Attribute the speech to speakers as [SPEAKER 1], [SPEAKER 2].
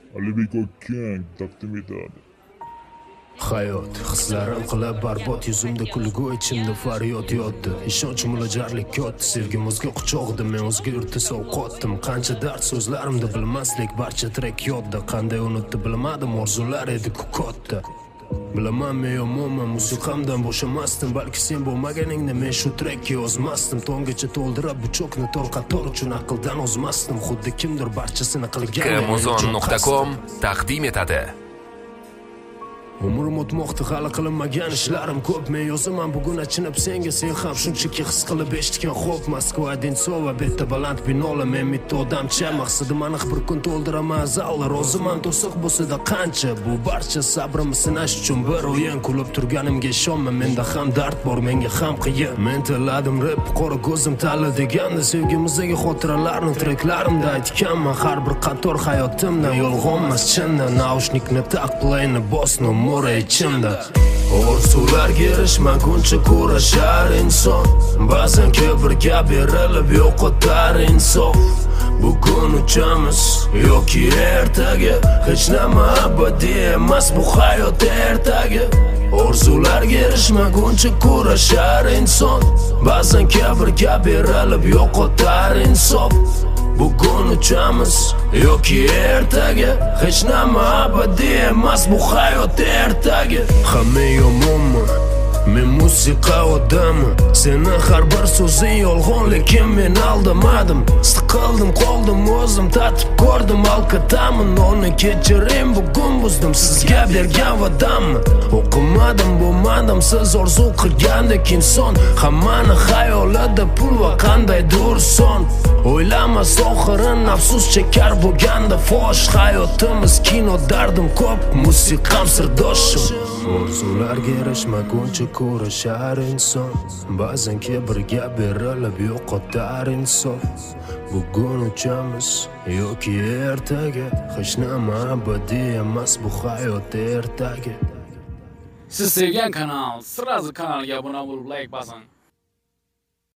[SPEAKER 1] Alibek Okyang taqdim etadi.
[SPEAKER 2] Hayot, hislarim qilib barbod, yuzimda kulgu, ichimda faryod yotdi. Ishonch mo'lajarlik yotdi, sevgimizga quchoqdi, men o'zga yurtda sovqotdim. Qancha dard so'zlarimda bilmaslik, barcha trek yodda. Qanday unutdi bilmadim, orzular edi ko'kotda. Bilaman men yomonman, musiqamdan bo'shamasdim, balki sen bo'lmaganingda men shu trekka yozmasdim. Tonggacha to'ldirib bu cho'kni to'l qator uchun aqldan ozmasdim. Xuddi kimdir barchasini qilgan.
[SPEAKER 3] Kmozon.com taqdim etadi.
[SPEAKER 2] Umrim o'tmoqda, hali qilinmagan ishlarim ko'p. Men yozaman bugun achinib senga, sen ham shunchaki his qilib eshitgan. Xo'p, Moskva, Odensova, betda baland binolar, men mitti odamcha. Maqsadim aniq, bir kun to'ldiraman zallar. Roziman to'siq bo'lsa-da qancha. Bu barcha sabrimni sinash uchun bir o'yin. Kulib turganimga ishonma, menda ham dard bor, menga ham qiyin. Men tanladim rap, qora ko'zim tanla deganda. Sevgimizdagi xotiralarni treklarimda aytganman. Har bir qator hayotimdan yolg'onmas chindan. Naushnikni taq, playni bos, mora ichimda. Orzularga erishmaguncha kurashar inson. Ba'zan kibrga berilib yo'qotar insof. Bugun uchamiz yoki ertaga, hech nima abadiy emas bu hayot ertagi. Orzularga erishmaguncha kurashar inson. Ba'zan kibrga berilib yo'qotar insof. Bugun uchamiz yoki ertaga, hech nima abadiy emas bu hayot ertagi. Hamma yomonman, men musiqa odamman. Seni har bir so'zing yolg'on, lekin men aldamadim. Siqildim, qoldim, o'zim tatib ko'rdim, alkatamin. Uni kechiring, bugun buzdim sizga bergan va'damni. O'qimadim, bo'lmadim siz orzu qilgandek inson. Hammani xayolida pul va qandaydir son. O'ylamas oxirin afsus chekar bo'lganda fosh. Hayotimiz kino, dardim ko'p, musiqam sirdoshim. Orzularga erishmaguncha kurashar inson. Ba'zan kibrga berilib yo'qotar insof. Bugun uchamiz yoki ertaga, hech nima abadiy emas bu hayot ertagi.
[SPEAKER 4] Siz sevgan kanal, sразу kanalga obuna bo'lib like bosing.